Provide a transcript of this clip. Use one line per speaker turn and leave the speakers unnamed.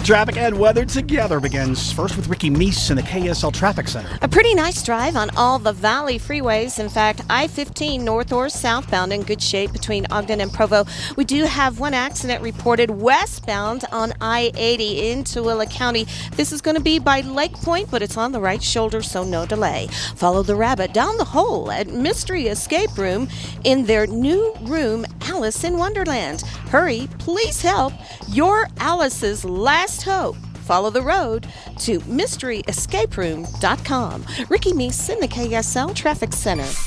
Traffic and weather together begins first with Ricky Meese in the KSL Traffic Center.
A pretty nice drive on all the Valley freeways. In fact, I-15 north or southbound in good shape between Ogden and Provo. We do have one accident reported westbound on I-80 in Tooele County. This is going to be by Lake Point, but it's on the right shoulder, so no delay. Follow the rabbit down the hole at Mystery Escape Room in their new room, Alice in Wonderland. Hurry, please help. You're Alice's last hope. Follow the road to mysteryescaperoom.com. Ricky Meese in the KSL Traffic Center.